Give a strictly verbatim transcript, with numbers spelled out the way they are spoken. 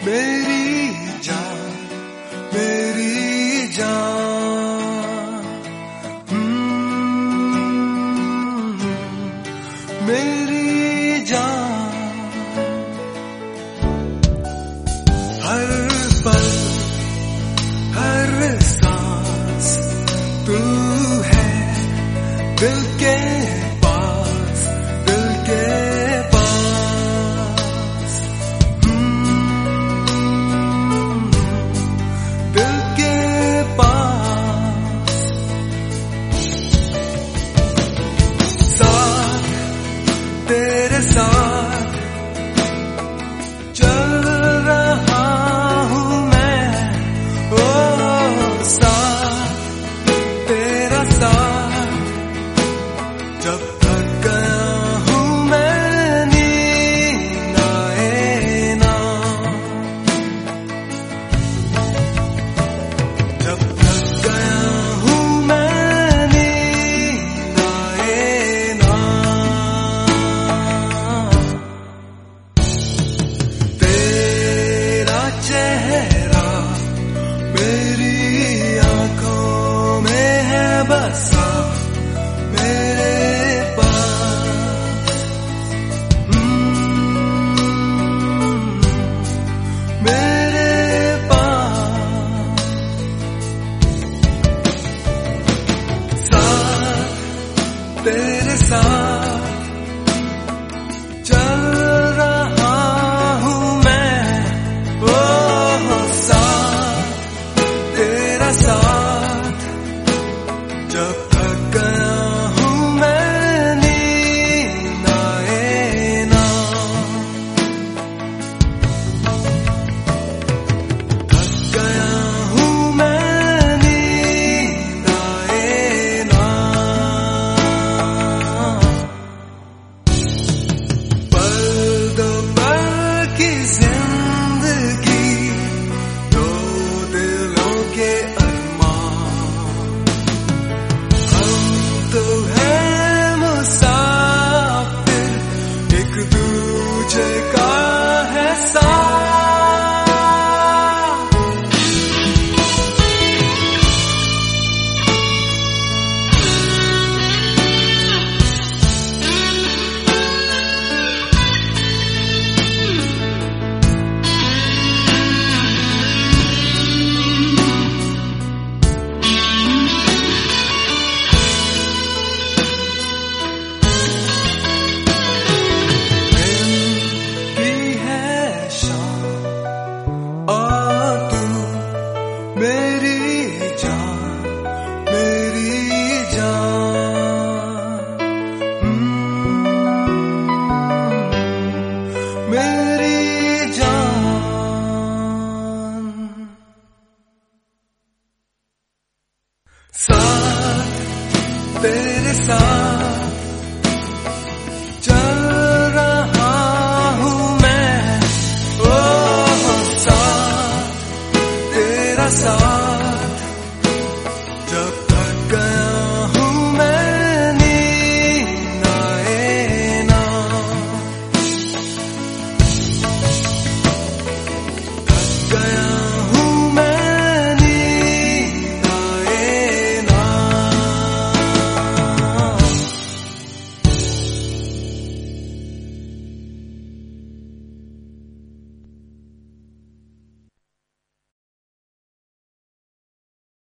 मेरी जान मेरी जान हम्म, मेरी जान हर पल हर सांस तू है दिल के पास दिल के पास हम्म, दिल के पास साथ तेरे साथ चल रहा हूँ मैं ओ साथ तेरा साथ जब थक गया हूँ मैं नींद आए ना जब थक गया हूँ मैं नींद आए ना तेरा चेहरा मेरी आंखों में है बसा मेरे पास हम्म, मेरे पास साथ तेरे साथ चल रहा हूँ मैं ओ साथ तेरा साथ जब थक गया हूँ मैं नींद आए ना थक गया हूँ मैं नींद आए ना पल दो पल की जिंदगी दो दिलों के अरमान हम तो है मुसाफिर एक दूजे का है साथ